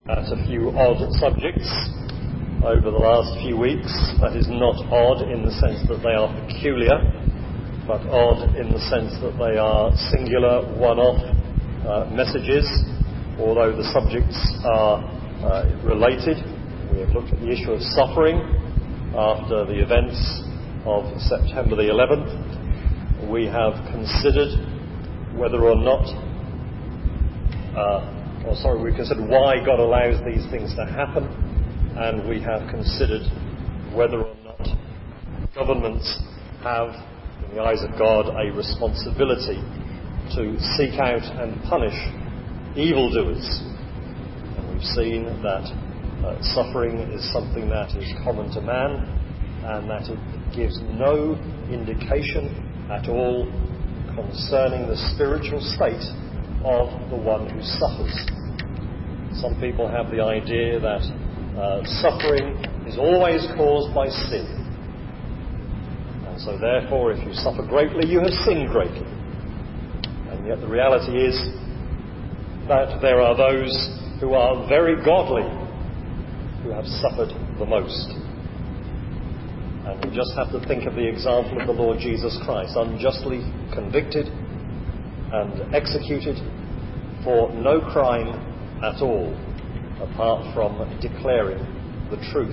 at a few odd subjects over the last few weeks. That is not odd in the sense that they are peculiar, but odd in the sense that they are singular, one-off messages, although the subjects are related. We have looked at the issue of suffering after the events of September the 11th. We have considered whether or not we've considered why God allows these things to happen, and we have considered whether or not governments have, in the eyes of God, a responsibility to seek out and punish evildoers. And we've seen that suffering is something that is common to man, and that it gives no indication at all concerning the spiritual state of the one who suffers. Some people have the idea that suffering is always caused by sin, and so therefore if you suffer greatly you have sinned greatly. And yet the reality is that there are those who are very godly who have suffered the most. And we just have to think of the example of the Lord Jesus Christ, unjustly convicted and executed for no crime at all, apart from declaring the truth.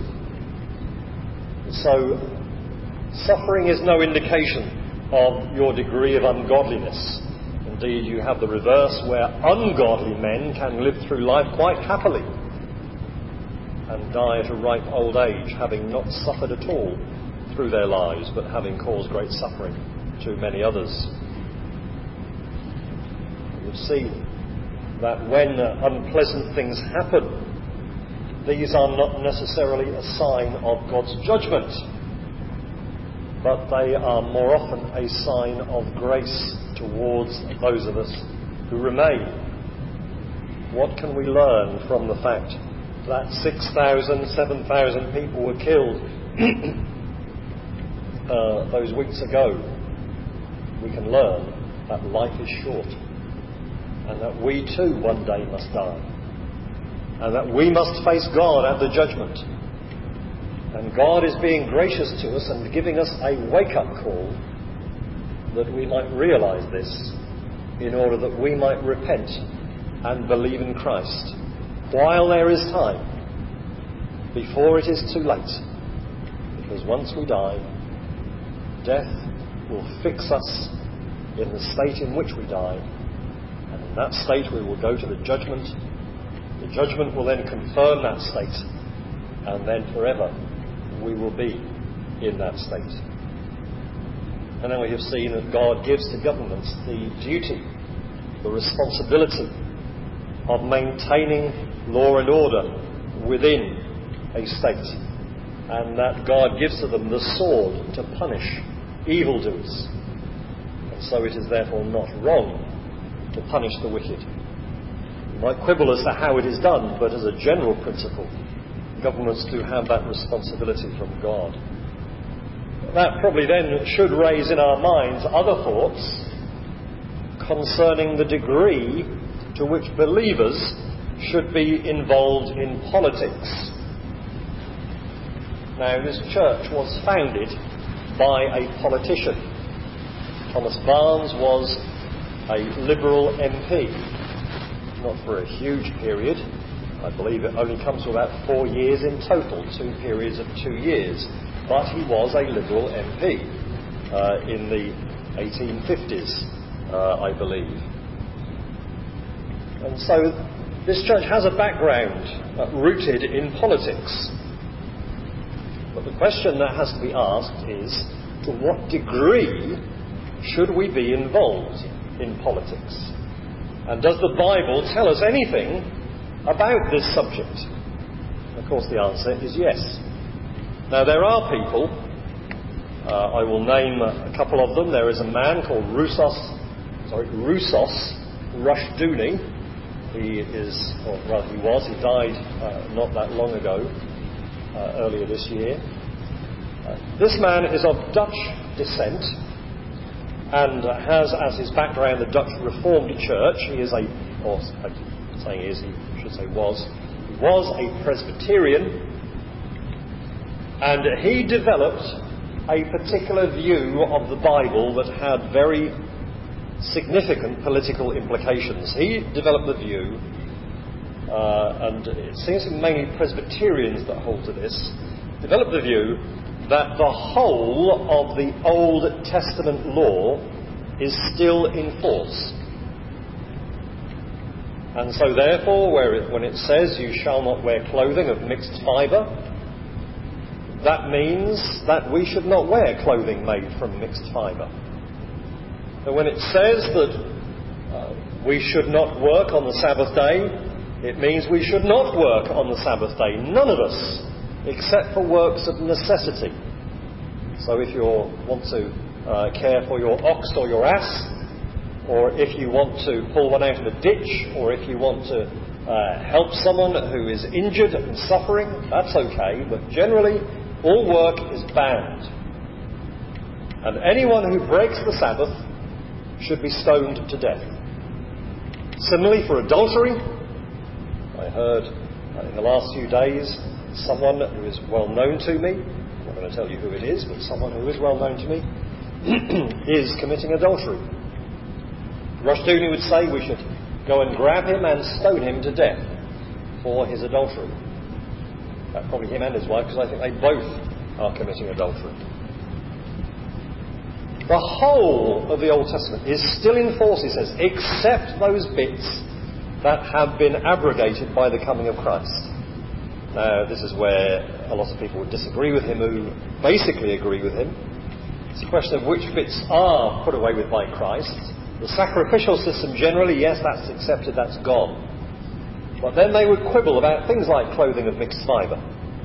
So, suffering is no indication of your degree of ungodliness. Indeed, you have the reverse, where ungodly men can live through life quite happily and die at a ripe old age, having not suffered at all through their lives, but having caused great suffering to many others. You've seen that when unpleasant things happen, these are not necessarily a sign of God's judgment, but they are more often a sign of grace towards those of us who remain. What can we learn from the fact that 6,000, 7,000 people were killed those weeks ago? We can learn that life is short, and that we too one day must die, and that we must face God at the judgment. And God is being gracious to us and giving us a wake-up call that we might realise this, in order that we might repent and believe in Christ while there is time, before it is too late. Because once we die, death will fix us in the state in which we die, and in that state we will go to the judgment. The judgment will then confirm that state, and then forever we will be in that state. And then we have seen that God gives to governments the duty, the responsibility of maintaining law and order within a state, and that God gives to them the sword to punish evildoers. And so it is therefore not wrong to punish the wicked. You might quibble as to how it is done, but as a general principle, governments do have that responsibility from God. That probably then should raise in our minds other thoughts concerning the degree to which believers should be involved in politics. Now, this church was founded by a politician. Thomas Barnes was a Liberal MP, not for a huge period. I believe it only comes to about 4 years in total, 2 periods of 2 years. But he was a Liberal MP in the 1850s, I believe. And so this church has a background rooted in politics. But the question that has to be asked is, to what degree should we be involved in politics? And does the Bible tell us anything about this subject? Of course the answer is yes. Now there are people, I will name a couple of them. There is a man called Roussos Rushdoony. He died not that long ago, earlier this year. This man is of Dutch descent and has as his background the Dutch Reformed Church. He is he should say was, he was a Presbyterian, and he developed a particular view of the Bible that had very significant political implications. He developed the view, and it seems to be mainly Presbyterians that hold to this, developed the view that the whole of the Old Testament law is still in force. And so therefore, when it says you shall not wear clothing of mixed fibre, that means that we should not wear clothing made from mixed fibre. And when it says that we should not work on the Sabbath day, it means we should not work on the Sabbath day. None of us, except for works of necessity. So if you want to care for your ox or your ass, or if you want to pull one out of a ditch, or if you want to help someone who is injured and suffering, that's okay, but generally all work is banned. And anyone who breaks the Sabbath should be stoned to death. Similarly, for adultery, I heard in the last few days someone who is well known to me, I'm not going to tell you who it is, but someone who is well known to me, is committing adultery. Rushdoony would say we should go and grab him and stone him to death for his adultery. Probably him and his wife, because I think they both are committing adultery. The whole of the Old Testament is still in force, he says, except those bits that have been abrogated by the coming of Christ. Now, this is where a lot of people would disagree with him who basically agree with him. It's a question of which bits are put away with by Christ. The sacrificial system generally, yes, that's accepted, that's gone. But then they would quibble about things like clothing of mixed fibre.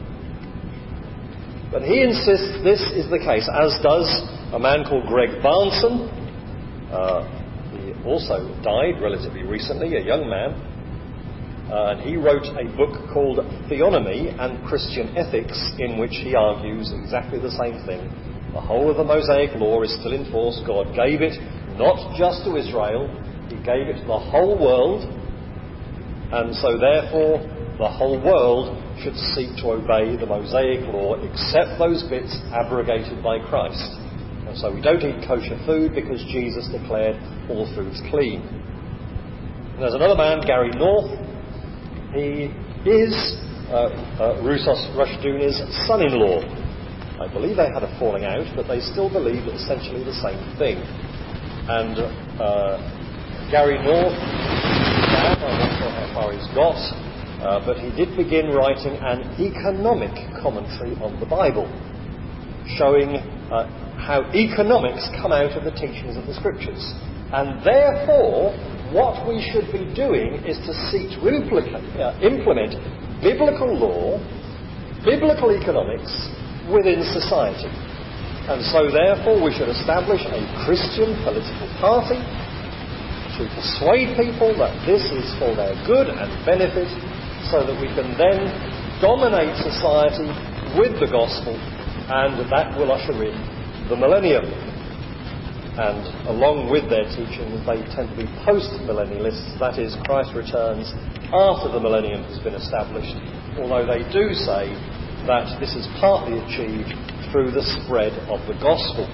But he insists this is the case, as does a man called Greg Barnson. He also died relatively recently, a young man. And he wrote a book called Theonomy and Christian Ethics, in which he argues exactly the same thing. The whole of the Mosaic law is still in force. God gave it not just to Israel, he gave it to the whole world. And so therefore, the whole world should seek to obey the Mosaic law, except those bits abrogated by Christ. And so we don't eat kosher food because Jesus declared all foods clean. And there's another man, Gary North. He is Roussos Rushdoony's son-in-law. I believe they had a falling out, but they still believe essentially the same thing. And Gary North, I'm not sure how far he's got, but he did begin writing an economic commentary on the Bible, showing how economics come out of the teachings of the Scriptures. And therefore, what we should be doing is to seek to implement biblical law, biblical economics within society. And so therefore we should establish a Christian political party to persuade people that this is for their good and benefit, so that we can then dominate society with the gospel, and that will usher in the millennium. And along with their teachings, they tend to be post-millennialists, that is, Christ returns after the millennium has been established, although they do say that this is partly achieved through the spread of the gospel.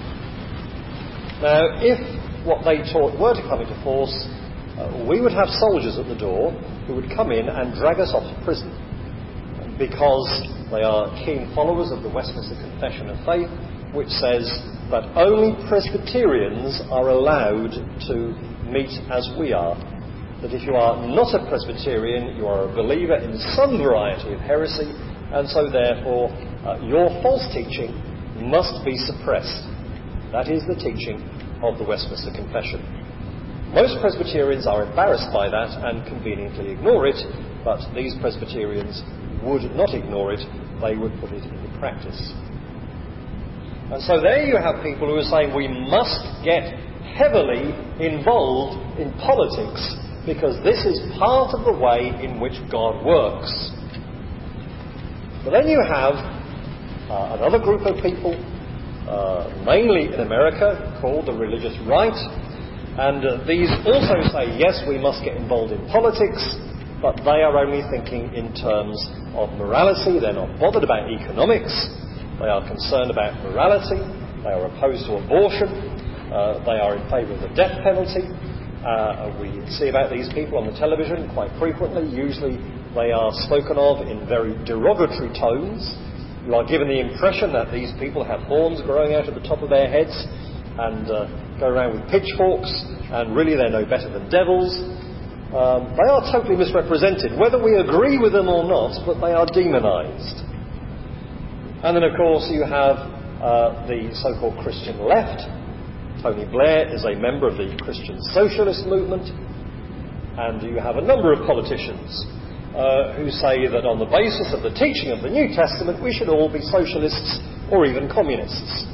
Now, if what they taught were to come into force, we would have soldiers at the door who would come in and drag us off to prison, because they are keen followers of the Westminster Confession of Faith, which says that only Presbyterians are allowed to meet as we are. That if you are not a Presbyterian, you are a believer in some variety of heresy, and so therefore your false teaching must be suppressed. That is the teaching of the Westminster Confession. Most Presbyterians are embarrassed by that and conveniently ignore it, but these Presbyterians would not ignore it, they would put it into practice. And so there you have people who are saying we must get heavily involved in politics because this is part of the way in which God works. But then you have another group of people, mainly in America, called the religious right, and these also say, yes, we must get involved in politics, but they are only thinking in terms of morality. They're not bothered about economics. They are concerned about morality. They are opposed to abortion. They are in favour of the death penalty. We see about these people on the television quite frequently. Usually they are spoken of in very derogatory tones. You are given the impression that these people have horns growing out of the top of their heads and go around with pitchforks, and really they're no better than devils. They are totally misrepresented, whether we agree with them or not, but they are demonised. And then, of course, you have the so-called Christian left. Tony Blair is a member of the Christian Socialist movement, and you have a number of politicians who say that on the basis of the teaching of the New Testament we should all be socialists or even communists.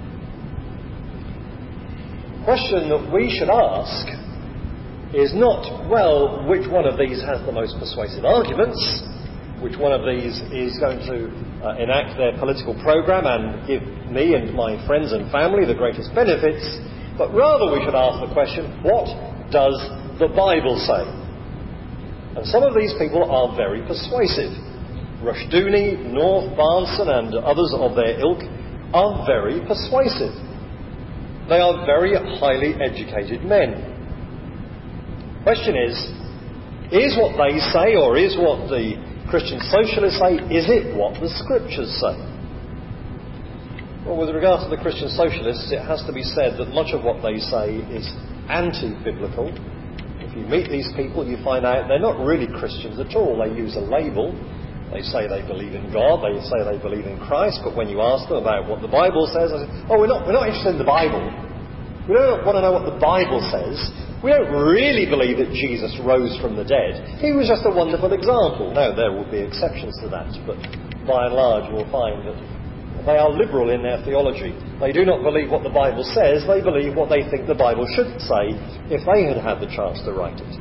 The question that we should ask is not, well, which one of these has the most persuasive arguments, which one of these is going to enact their political programme and give me and my friends and family the greatest benefits, but rather we should ask the question, what does the Bible say? And some of these people are very persuasive. Rushdoony, North, Barnson and others of their ilk are very persuasive. They are very highly educated men. The question is what they say, or is what the Christian Socialists say, is it what the Scriptures say? Well, with regard to the Christian Socialists, it has to be said that much of what they say is anti-biblical. If you meet these people, you find out they're not really Christians at all. They use a label. They say they believe in God, they say they believe in Christ, but when you ask them about what the Bible says, they say, oh, we're not interested in the Bible. We don't want to know what the Bible says. We don't really believe that Jesus rose from the dead. He was just a wonderful example. Now, there will be exceptions to that, but by and large you'll find that they are liberal in their theology. They do not believe what the Bible says, they believe what they think the Bible should say if they had had the chance to write it.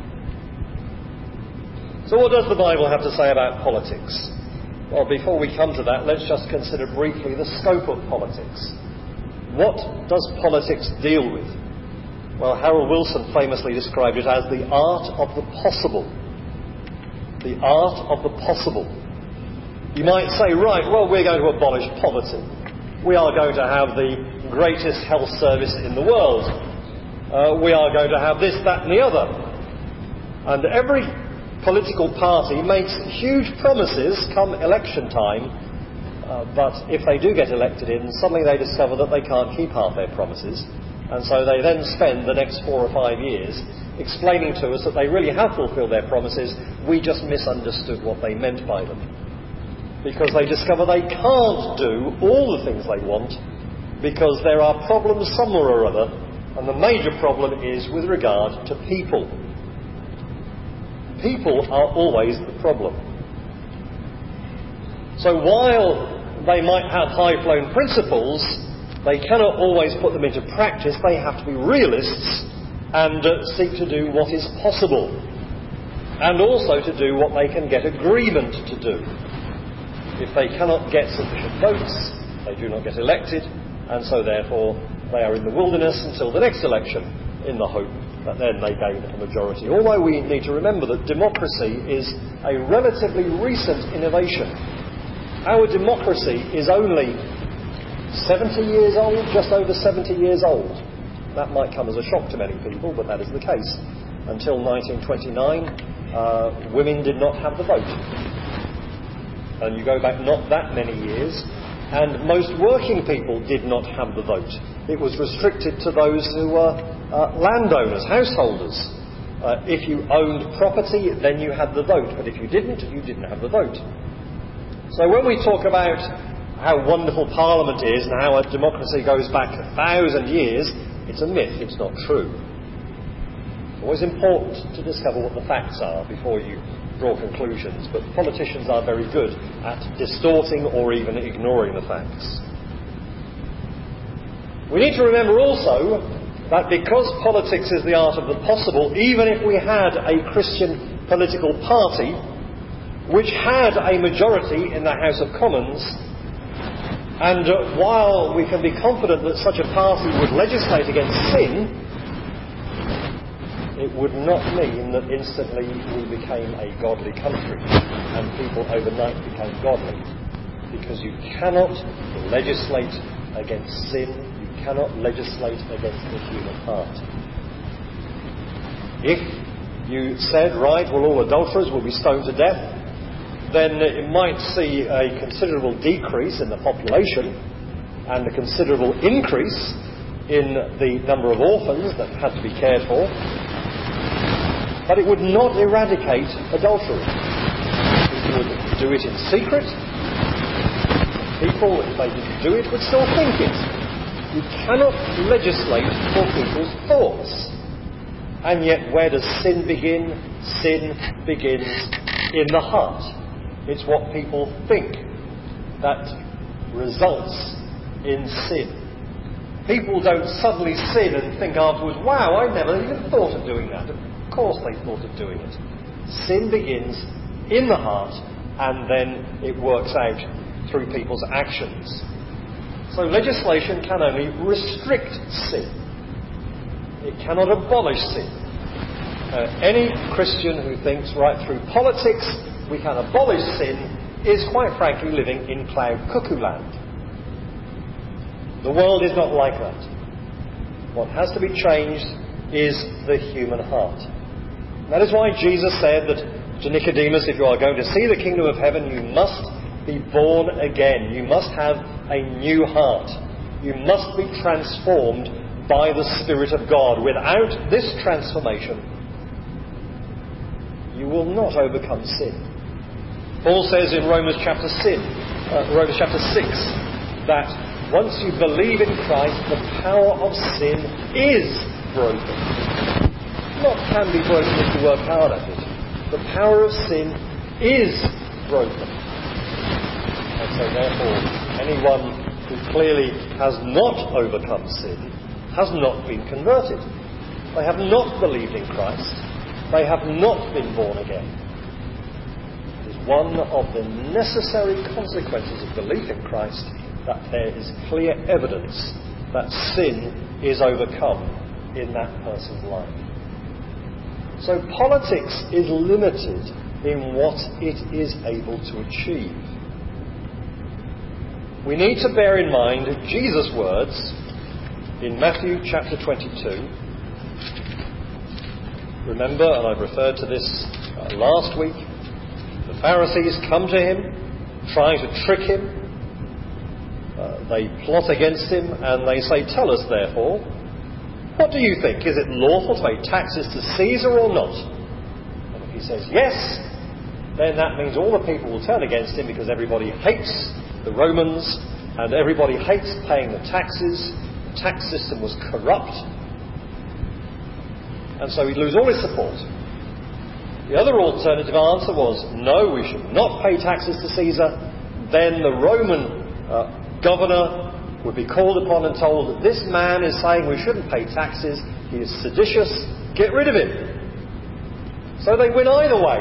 So what does the Bible have to say about politics? Well, before we come to that, let's just consider briefly the scope of politics. What does politics deal with? Well, Harold Wilson famously described it as the art of the possible. The art of the possible. You might say, right, well, we're going to abolish poverty. We are going to have the greatest health service in the world. We are going to have this, that and the other. And every political party makes huge promises come election time, but if they do get elected in, suddenly they discover that they can't keep half their promises, and so they then spend the next 4 or 5 years explaining to us that they really have fulfilled their promises, we just misunderstood what they meant by them. Because they discover they can't do all the things they want, because there are problems somewhere or other, and the major problem is with regard to people. People are always the problem. So while they might have high-flown principles, they cannot always put them into practice. They have to be realists and seek to do what is possible, and also to do what they can get agreement to do. If they cannot get sufficient votes, they do not get elected, and so therefore they are in the wilderness until the next election, in the hope that then they gain a majority. Although we need to remember that democracy is a relatively recent innovation. Our democracy is only 70 years old, just over 70 years old. That might come as a shock to many people, but that is the case. Until 1929, women did not have the vote. And you go back not that many years, and most working people did not have the vote. It was restricted to those who were landowners, householders. If you owned property, then you had the vote, but if you didn't have the vote. So when we talk about how wonderful Parliament is and how a democracy goes back 1,000 years, it's a myth, it's not true. It's always important to discover what the facts are before you draw conclusions, but politicians are very good at distorting or even ignoring the facts. We need to remember also that because politics is the art of the possible, even if we had a Christian political party which had a majority in the House of Commons, and while we can be confident that such a party would legislate against sin, it it would not mean that instantly we became a godly country and people overnight became godly. Because you cannot legislate against sin, you cannot legislate against the human heart. If you said, right, well, all adulterers will be stoned to death, then it might see a considerable decrease in the population and a considerable increase in the number of orphans that had to be cared for, but it would not eradicate adultery. It would do it in secret. People, if they didn't do it, would still think it. You cannot legislate for people's thoughts. And yet, where does sin begin? Sin begins in the heart. It's what people think that results in sin. People don't suddenly sin and think afterwards, wow, I never even thought of doing that. Of course they thought of doing it. Sin begins in the heart and then it works out through people's actions. So legislation can only restrict sin. It cannot abolish sin. Any Christian who thinks right through politics we can abolish sin is quite frankly living in cloud cuckoo land. The world is not like that. What has to be changed is the human heart. That is why Jesus said that to Nicodemus, if you are going to see the kingdom of heaven, you must be born again. You must have a new heart. You must be transformed by the Spirit of God. Without this transformation, you will not overcome sin. Paul says in Romans chapter 6 that once you believe in Christ, the power of sin is broken. Not can be broken if you work hard at it. The power of sin is broken. And so therefore, anyone who clearly has not overcome sin has not been converted. They have not believed in Christ. They have not been born again. It is one of the necessary consequences of belief in Christ that there is clear evidence that sin is overcome in that person's life. So politics is limited in what it is able to achieve. We need to bear in mind Jesus' words in Matthew chapter 22. Remember, and I've referred to this last week, the Pharisees come to him, trying to trick him. They plot against him and they say, tell us therefore, what do you think? Is it lawful to pay taxes to Caesar or not? And if he says yes, then that means all the people will turn against him because everybody hates the Romans and everybody hates paying the taxes. The tax system was corrupt. And so he'd lose all his support. The other alternative answer was, no, we should not pay taxes to Caesar. Then the Roman governor would be called upon and told that this man is saying we shouldn't pay taxes, he is seditious, get rid of him. So they win either way.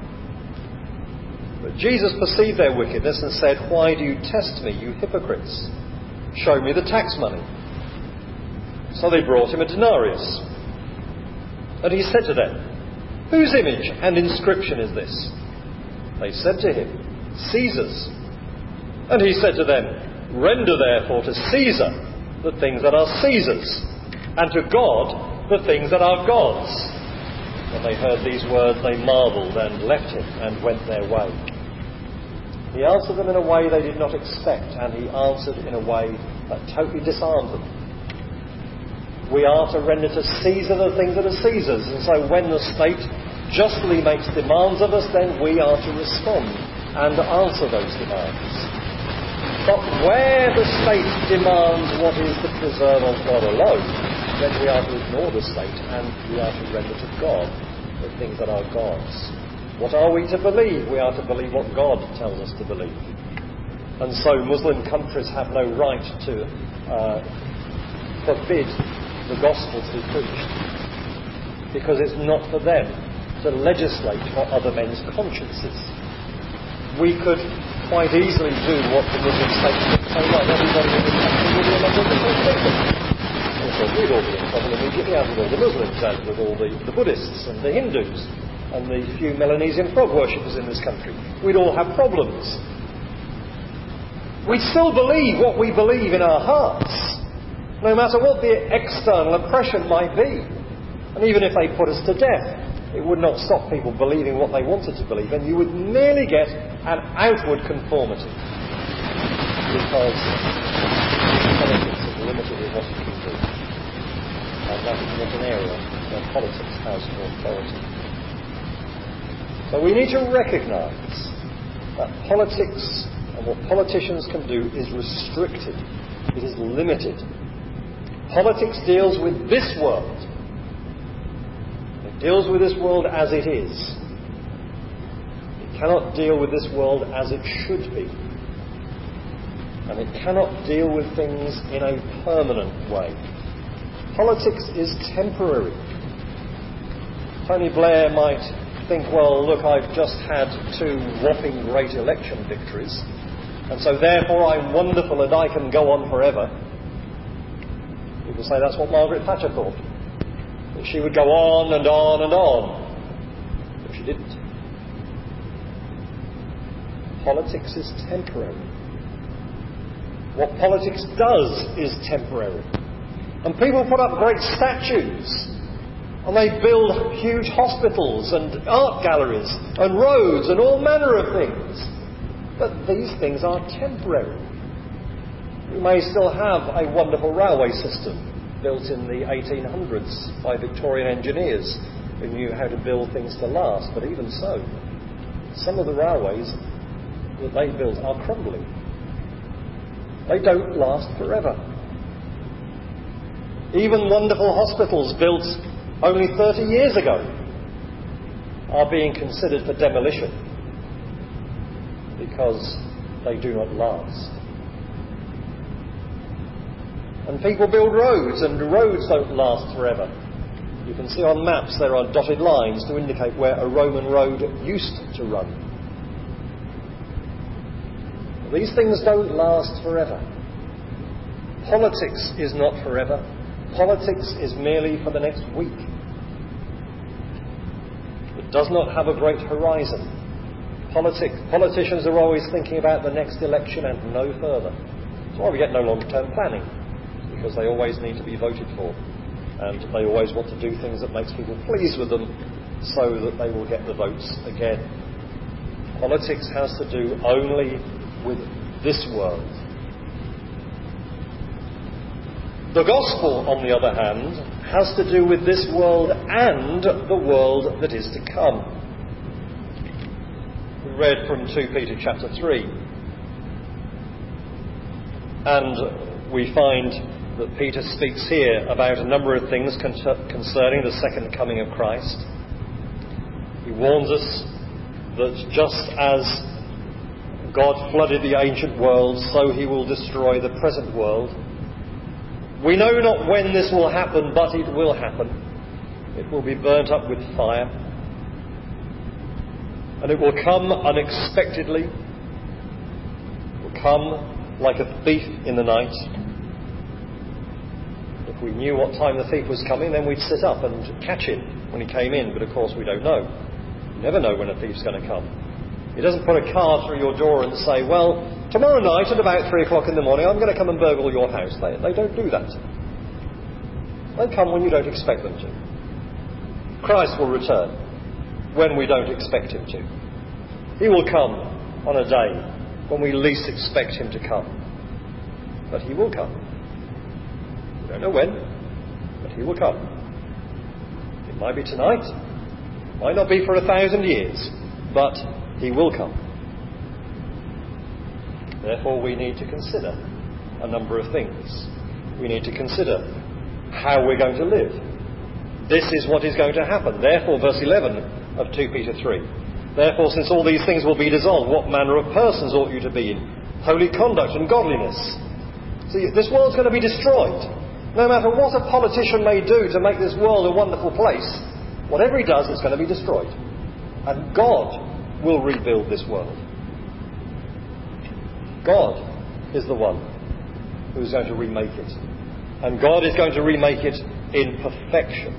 But Jesus perceived their wickedness and said, why do you test me, you hypocrites? Show me the tax money. So they brought him a denarius. And he said to them, whose image and inscription is this? They said to him, Caesar's. And he said to them, render therefore to Caesar the things that are Caesar's, and to God the things that are God's. When they heard these words, they marvelled and left him and went their way. He answered them in a way they did not expect, and he answered in a way that totally disarmed them. We are to render to Caesar the things that are Caesar's, and so when the state justly makes demands of us, then we are to respond and answer those demands. But where the state demands what is the preserve of God alone, then we are to ignore the state and we are to render to God the things that are God's. What are we to believe? We are to believe what God tells us to believe. And so Muslim countries have no right to forbid the gospel to be preached, because it's not for them to legislate for other men's consciences. We could quite easily do what the Muslim state would say, right, everybody in the country will be a member of the Muslim. Or thought we'd all be in trouble immediately, as with all the Muslims, as with all the Buddhists and the Hindus and the few Melanesian frog worshippers in this country. We'd all have problems. We still believe what we believe in our hearts, no matter what the external oppression might be. And even if they put us to death, it would not stop people believing what they wanted to believe, and you would merely get an outward conformity, because politics is limited in what you can do. And that is not an area where politics has authority. So we need to recognise that politics and what politicians can do is restricted. It is limited. Politics deals with this world. It deals with this world as it is. It cannot deal with this world as it should be. And it cannot deal with things in a permanent way. Politics is temporary. Tony Blair might think, well, look, I've just had 2 whopping great election victories, and so therefore I'm wonderful and I can go on forever. People say that's what Margaret Thatcher thought, that she would go on and on and on. But she didn't. Politics is temporary. What politics does is temporary. And people put up great statues, and they build huge hospitals and art galleries and roads and all manner of things. But these things are temporary. We may still have a wonderful railway system built in the 1800s by Victorian engineers who knew how to build things to last, but even so, some of the railways that they built are crumbling. They don't last forever. Even wonderful hospitals built only 30 years ago are being considered for demolition because they do not last. And people build roads, and roads don't last forever. You can see on maps there are dotted lines to indicate where a Roman road used to run. These things don't last forever. Politics is not forever. Politics is merely for the next week. It does not have a great horizon. Politicians are always thinking about the next election and no further. That's why we get no long-term planning, because they always need to be voted for. And they always want to do things that makes people pleased with them so that they will get the votes again. Politics has to do only with this world. The gospel, on the other hand, has to do with this world and the world that is to come. We read from 2 Peter chapter 3, and we find that Peter speaks here about a number of things concerning the second coming of Christ. He warns us that just as God flooded the ancient world, so he will destroy the present world. We know not when this will happen, but it will happen. It will be burnt up with fire. And it will come unexpectedly. It will come like a thief in the night. If we knew what time the thief was coming, then we'd sit up and catch him when he came in. But of course we don't know. You never know when a thief's going to come. He doesn't put a car through your door and say, well, tomorrow night at about 3 o'clock in the morning, I'm going to come and burgle your house. They don't do that. They come when you don't expect them to. Christ will return when we don't expect him to. He will come on a day when we least expect him to come. But he will come. We don't know when, but he will come. It might be tonight. It might not be for 1,000 years. But he will come. Therefore, we need to consider a number of things. We need to consider how we're going to live. This is what is going to happen. Therefore, verse 11 of 2 Peter 3. Therefore, since all these things will be dissolved, what manner of persons ought you to be in? Holy conduct and godliness. See, this world's going to be destroyed. No matter what a politician may do to make this world a wonderful place, whatever he does, it's going to be destroyed. And God will rebuild this world. God is the one who is going to remake it. And God is going to remake it in perfection.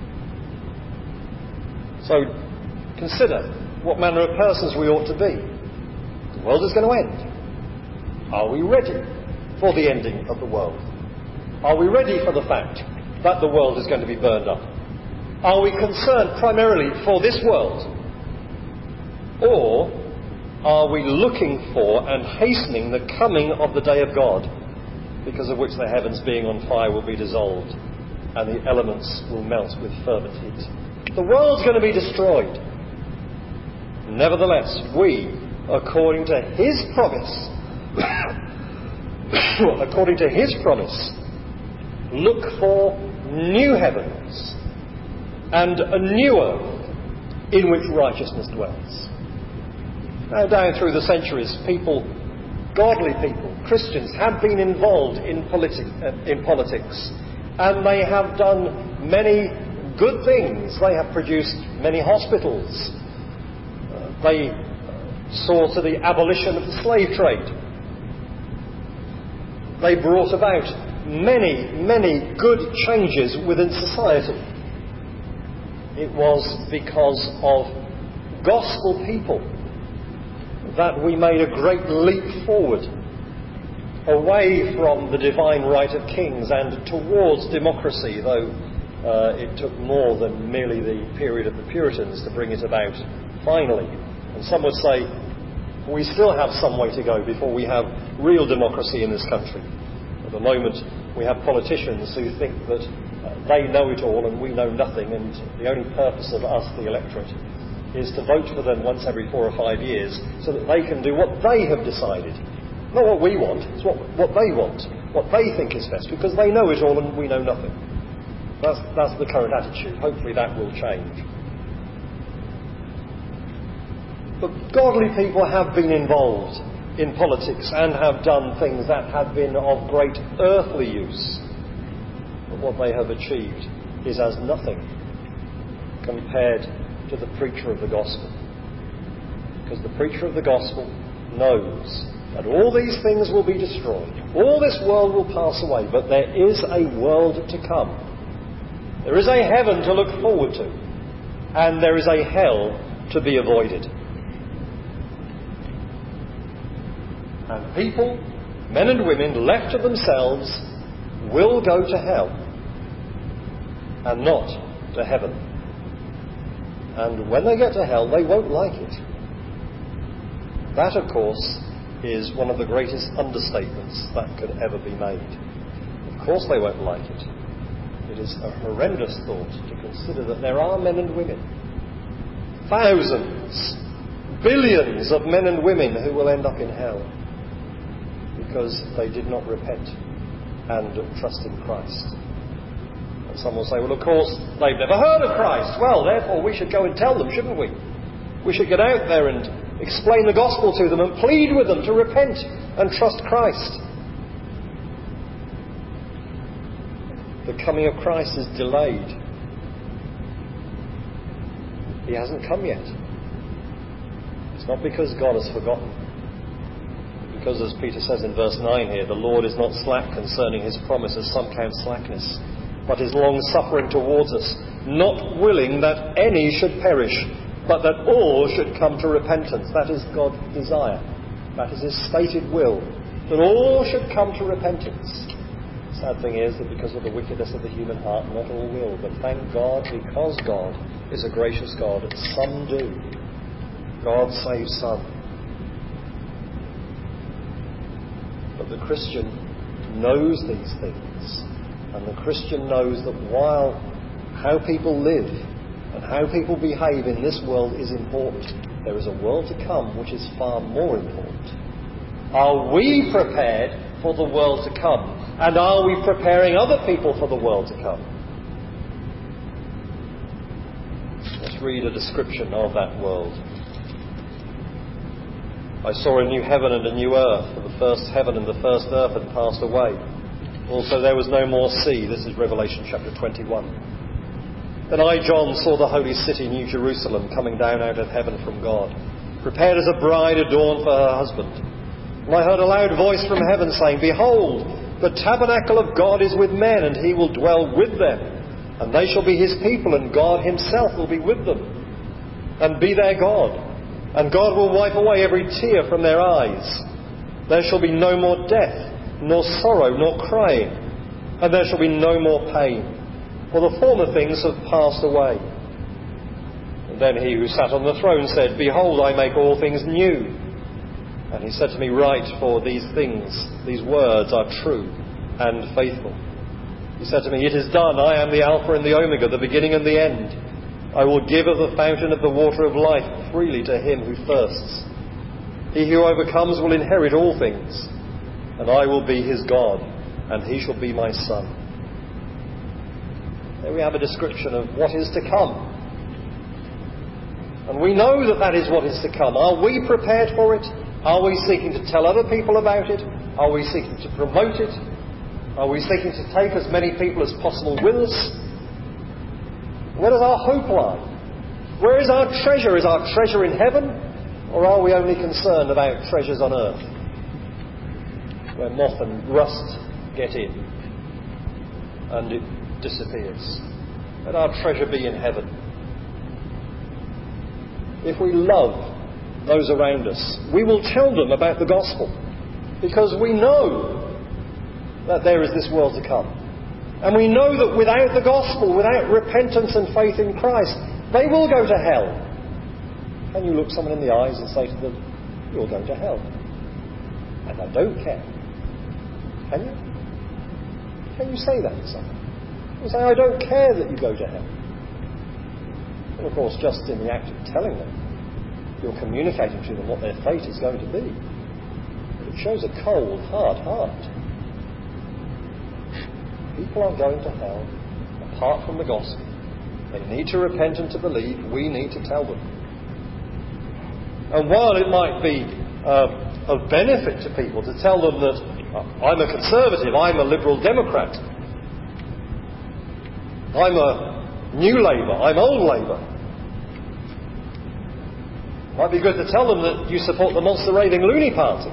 So consider what manner of persons we ought to be. The world is going to end. Are we ready for the ending of the world? Are we ready for the fact that the world is going to be burned up? Are we concerned primarily for this world? Or are we looking for and hastening the coming of the day of God, because of which the heavens being on fire will be dissolved and the elements will melt with fervent heat? The world's going to be destroyed. Nevertheless, we, according to his promise, look for new heavens and a new earth in which righteousness dwells. Now, down through the centuries, godly people, Christians, have been involved in politics, and they have done many good things. They have produced many hospitals. They saw to the abolition of the slave trade. They brought about many good changes within society. It was because of gospel people that we made a great leap forward, away from the divine right of kings and towards democracy, though it took more than merely the period of the Puritans to bring it about finally. And some would say we still have some way to go before we have real democracy in this country. At the moment we have politicians who think that they know it all and we know nothing, and the only purpose of us, the electorate, is to vote for them once every 4 or 5 years so that they can do what they have decided. Not what we want, it's what they want, what they think is best, because they know it all and we know nothing. That's the current attitude. Hopefully that will change. But godly people have been involved in politics and have done things that have been of great earthly use. But what they have achieved is as nothing compared to the preacher of the gospel. Because the preacher of the gospel knows that all these things will be destroyed. All this world will pass away, but there is a world to come. There is a heaven to look forward to, and there is a hell to be avoided. And people, men and women, left to themselves, will go to hell and not to heaven. And when they get to hell, they won't like it. That, of course, is one of the greatest understatements that could ever be made. Of course they won't like it. It is a horrendous thought to consider that there are men and women, thousands, billions of men and women who will end up in hell because they did not repent and trust in Christ. And some will say, well, of course, they've never heard of Christ. Well, therefore, we should go and tell them, shouldn't we? We should get out there and explain the gospel to them and plead with them to repent and trust Christ. The coming of Christ is delayed. He hasn't come yet. It's not because God has forgotten. Because, as Peter says in verse 9 here, the Lord is not slack concerning his promise, as some count slackness, but is long-suffering towards us, not willing that any should perish, but that all should come to repentance. That is God's desire. That is his stated will, that all should come to repentance. The sad thing is that because of the wickedness of the human heart, not all will. But thank God, because God is a gracious God, some do. God saves some. But the Christian knows these things. And the Christian knows that while how people live and how people behave in this world is important, there is a world to come which is far more important. Are we prepared for the world to come? And are we preparing other people for the world to come? Let's read a description of that world. I saw a new heaven and a new earth, for the first heaven and the first earth had passed away. Also there was no more sea. This is Revelation chapter 21. Then I, John, saw the holy city, New Jerusalem, coming down out of heaven from God, prepared as a bride adorned for her husband. And I heard a loud voice from heaven saying, Behold, The tabernacle of God is with men, and he will dwell with them. And they shall be his people, and God himself will be with them, and be their God. And God will wipe away every tear from their eyes. There shall be no more death, nor sorrow, nor crying, and there shall be no more pain, for the former things have passed away. And then he who sat on the throne said, Behold, I make all things new. And he said to me, Write, for these things, these words are true and faithful. He said to me, It is done. I am the Alpha and the Omega, the beginning and the end. I will give of the fountain of the water of life freely to him who thirsts. He who overcomes will inherit all things, and I will be his God, and he shall be my son. There we have a description of what is to come. And we know that that is what is to come. Are we prepared for it? Are we seeking to tell other people about it? Are we seeking to promote it? Are we seeking to take as many people as possible with us? Where does our hope lie? Where is our treasure? Is our treasure in heaven? Or are we only concerned about treasures on earth, where moth and rust get in and it disappears? Let our treasure be in heaven. If we love those around us, we will tell them about the gospel, because we know that there is this world to come. And we know that without the gospel, without repentance and faith in Christ, they will go to hell. Can you look someone in the eyes and say to them, You're going to hell? And I don't care. Can you? Can you say that to someone? You say, I don't care that you go to hell. Well, of course, just in the act of telling them, you're communicating to them what their fate is going to be. But it shows a cold, hard heart. People are going to hell apart from the gospel. They need to repent and to believe. We need to tell them. And while it might be of benefit to people to tell them that I'm a conservative, I'm a liberal Democrat, I'm a new Labour, I'm old Labour, it might be good to tell them that you support the monster raving loony party.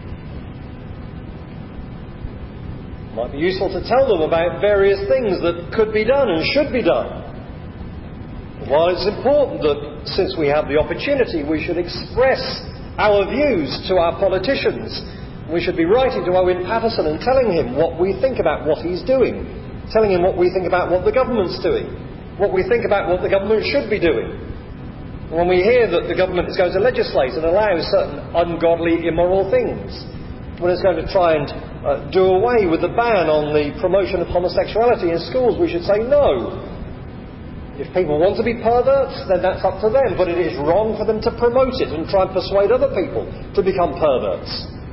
It might be useful to tell them about various things that could be done and should be done. While it's important that, since we have the opportunity, we should express our views to our politicians, we should be writing to Owen Paterson and telling him what we think about what he's doing, telling him what we think about what the government's doing, what we think about what the government should be doing. When we hear that the government is going to legislate and allow certain ungodly, immoral things, when it's going to try and do away with the ban on the promotion of homosexuality in schools, we should say no. If people want to be perverts, then that's up to them. But it is wrong for them to promote it and try and persuade other people to become perverts.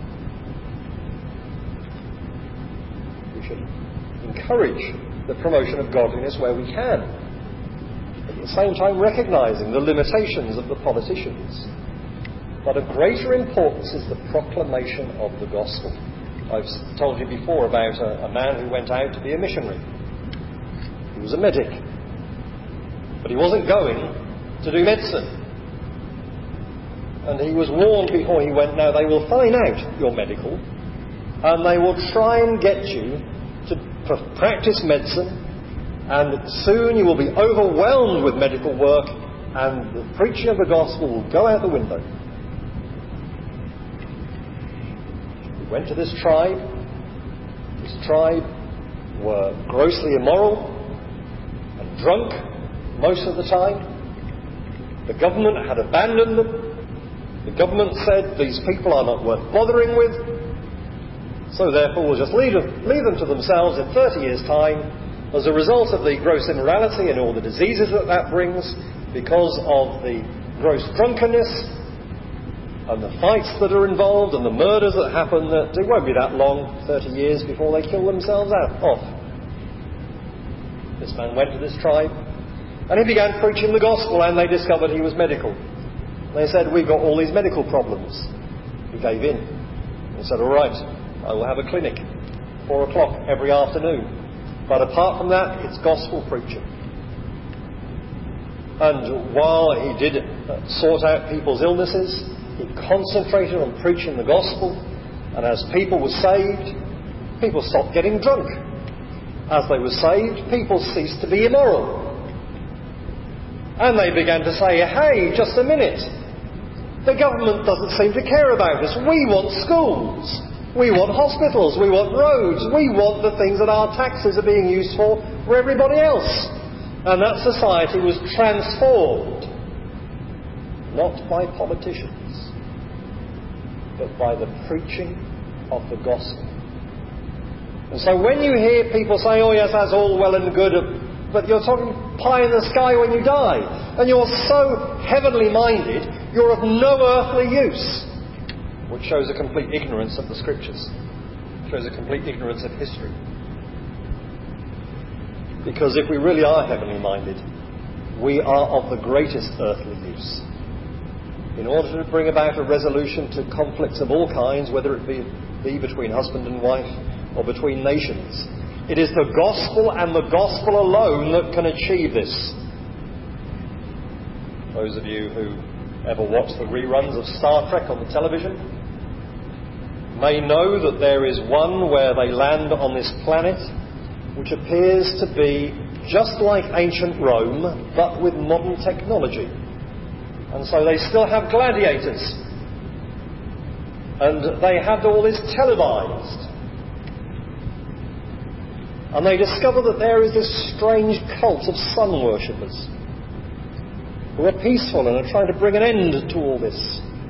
We should encourage the promotion of godliness where we can, at the same time recognising the limitations of the politicians. But of greater importance is the proclamation of the gospel. I've told you before about a man who went out to be a missionary. He was a medic. But he wasn't going to do medicine. And he was warned before he went, now they will find out you're medical, and they will try and get you to practice medicine, and soon you will be overwhelmed with medical work, and the preaching of the gospel will go out the window. He went to this tribe. This tribe were grossly immoral and drunk most of the time. The government had abandoned them. The government said these people are not worth bothering with, so therefore we'll just leave them to themselves in 30 years' time as a result of the gross immorality and all the diseases that brings, because of the gross drunkenness and the fights that are involved and the murders that happen. That it won't be that long, 30 years, before they kill themselves off. This man went to this tribe, and he began preaching the gospel, and they discovered he was medical. They said, we've got all these medical problems. He gave in. He said, all right, I will have a clinic, 4 o'clock every afternoon. But apart from that, it's gospel preaching. And while he did sort out people's illnesses, he concentrated on preaching the gospel. And as people were saved, People stopped getting drunk. As they were saved, people ceased to be immoral. And they began to say, hey, just a minute. The government doesn't seem to care about us. We want schools. We want hospitals. We want roads. We want the things that our taxes are being used for everybody else. And that society was transformed, not by politicians, but by the preaching of the gospel. And so when you hear people say, oh yes, that's all well and good, but you're talking pie in the sky when you die, and you're so heavenly minded, you're of no earthly use, which shows a complete ignorance of the Scriptures, shows a complete ignorance of history. Because if we really are heavenly minded, we are of the greatest earthly use. In order to bring about a resolution to conflicts of all kinds, whether it be between husband and wife or between nations, it is the gospel and the gospel alone that can achieve this. Those of you who ever watch the reruns of Star Trek on the television may know that there is one where they land on this planet which appears to be just like ancient Rome, but with modern technology. And so they still have gladiators. And they have all this televised. And they discover that there is this strange cult of sun worshippers who are peaceful and are trying to bring an end to all this.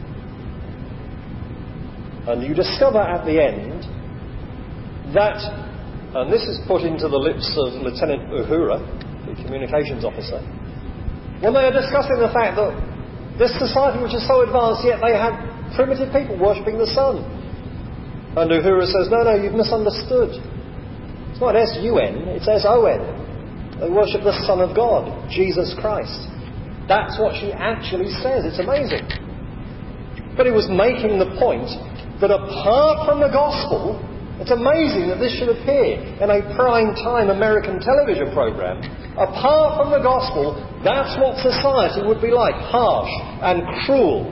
And you discover at the end that, and this is put into the lips of Lieutenant Uhura, the communications officer, when they are discussing the fact that this society which is so advanced, yet they have primitive people worshipping the sun. And Uhura says, no, you've misunderstood. It's not S-U-N, it's S-O-N. They worship the Son of God, Jesus Christ. That's what she actually says. It's amazing. But it was making the point that apart from the gospel, it's amazing that this should appear in a prime-time American television program. Apart from the gospel, that's what society would be like, harsh and cruel.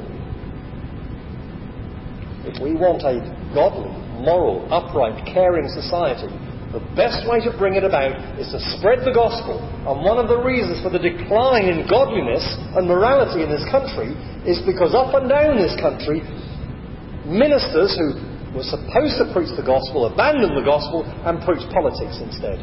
If we want a godly, moral, upright, caring society, the best way to bring it about is to spread the gospel. And one of the reasons for the decline in godliness and morality in this country is because up and down this country, ministers who were supposed to preach the gospel abandoned the gospel and preached politics instead.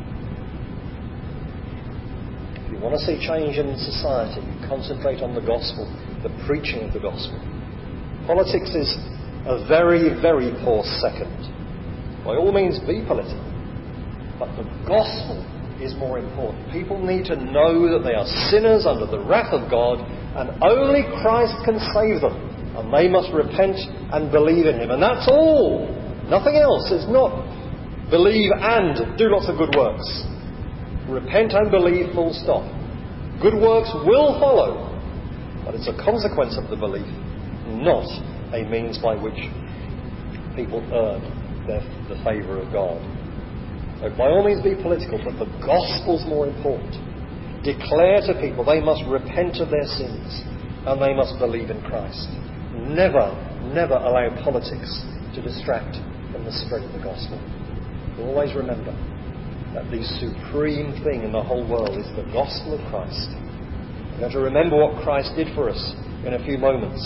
If you want to see change in society, you concentrate on the gospel, the preaching of the gospel. Politics is a very, very poor second. By all means, be political. But the gospel is more important. People need to know that they are sinners under the wrath of God, and only Christ can save them. And they must repent and believe in Him. And that's all. Nothing else. It's not believe and do lots of good works. Repent and believe, full stop. Good works will follow. But it's a consequence of the belief, not a means by which people earn the favour of God. So by all means be political, but the gospel's more important. Declare to people they must repent of their sins and they must believe in Christ. Never, never allow politics to distract from the spread of the gospel. Always remember that the supreme thing in the whole world is the gospel of Christ. We're going to remember what Christ did for us in a few moments.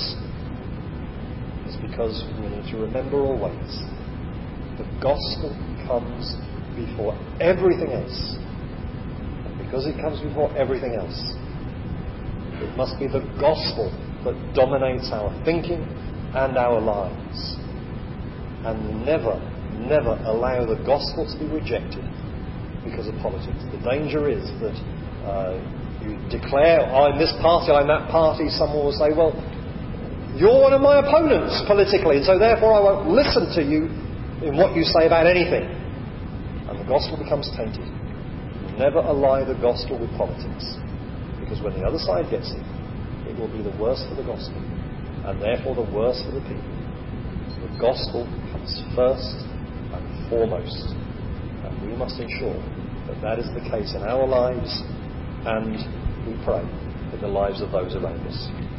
It's because we need to remember always the gospel comes before everything else. And because it comes before everything else, it must be the gospel that dominates our thinking and our lives. And never, never allow the gospel to be rejected because of politics. The danger is that you declare, I'm this party, I'm that party. Someone will say, well, you're one of my opponents politically, and so therefore I won't listen to you in what you say about anything. And the gospel becomes tainted. Never ally the gospel with politics, because when the other side gets it, it will be the worse for the gospel, and therefore the worse for the people. So the gospel comes first and foremost, and we must ensure that that is the case in our lives, and we pray in the lives of those around us.